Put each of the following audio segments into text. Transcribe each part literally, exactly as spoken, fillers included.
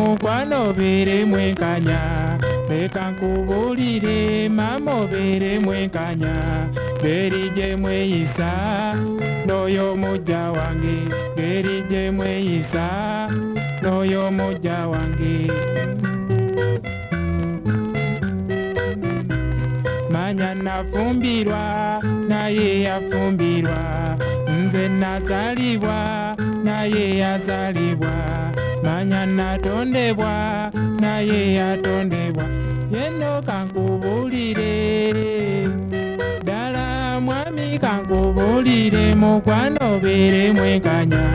mukwano bere mwenkanya leka nkubulire mama bere mwenkanya berije mweyisa noyo mujja wange berije mweyisa noyo mujja wange manya nafumbirwa naye yafumbirwa nze nazalibwa naye yazalibwa manya natondebwa naye yatondebwa yeno kankubulire dala mwami kankubulire mukwano bere mwenkanya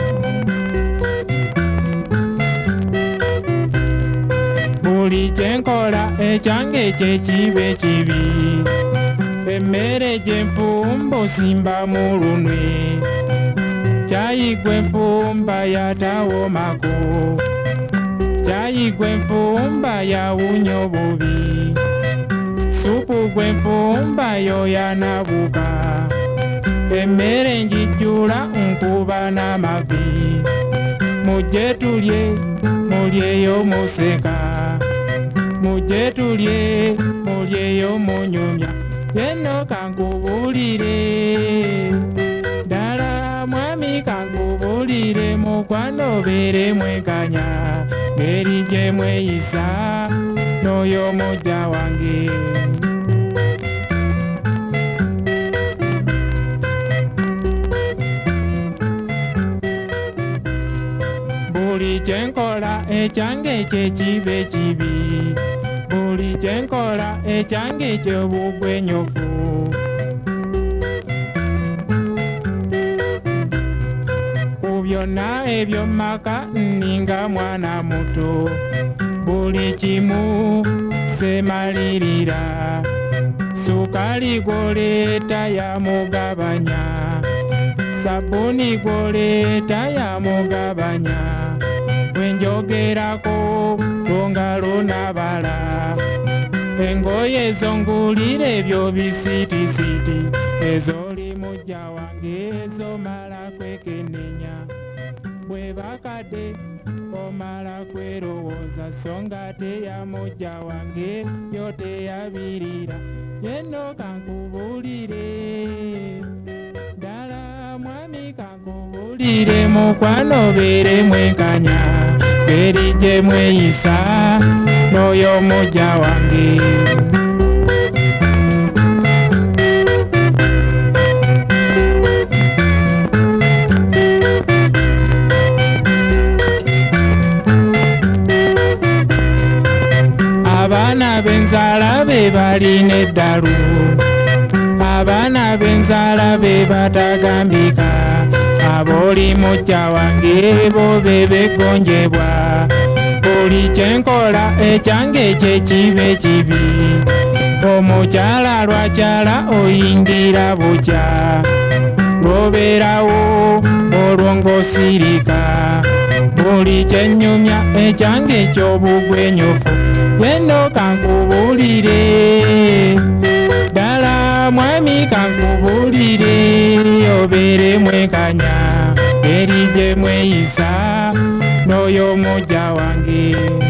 buli kyenkola ekyange kyekibe kibi emmere gyenfumba osimba mu lunwe Chai gwemfumba ya tawomako Chai gwemfumba ya unyobubi Supu gwemfumba yo ya nabuka Emmere njijula nkuba na mavi Muje tulye, mulye yo museka Muje tulye, mulye yo munyumya Yeno kankubulire mwami kankubulire mukwano bere mwenkanya berije mweyisa noyo mujja wange buli kyenkola ekyange kyekibe kibi buli kyenkola ekyange kyobugwenyofu byonna ebyo maka ninga mwana muto buli kimu semalirira sukali goleta ya mugabanya sabuni goleta ya mugabanya wenjogerako ngalo nabala engoye zongulire ebyo bisitisiti ezoli mujja wange ezomala kwekenenya bwe bakadde omala kwerowooza songa teya mujja wange yo teyabirira yeno kankubulire dala mwami kankubulire mukwano bere mwenkanya berije mweyisa noyo mujja wange Abana benzala be balina eddalu Abana benzala be batagambika Aboli mujja wange bo be begonjebwa Buli kyenkola ekyange kyekibe kibi Omukyala lwakyala oyingira bukya Lwobeerawo olwo ng'osirika Buli kyennyumya ekyange ky'obugwenyofu Yeno kankubulire dala mwami kankubulire obere mwenkanya berije mweyisa noyo mujja wange